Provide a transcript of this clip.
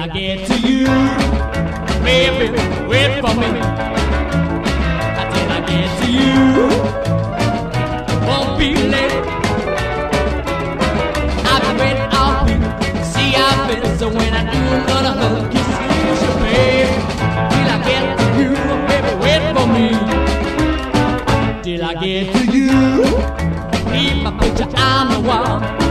I get to you, baby, wait for me. Till I get to you, won't be late. I've been waiting all week, see how it is. So when I do, I'm gonna hug you, squeeze you, baby. Till I get to you, baby, wait for me. Till I get to you, keep my picture on the wall.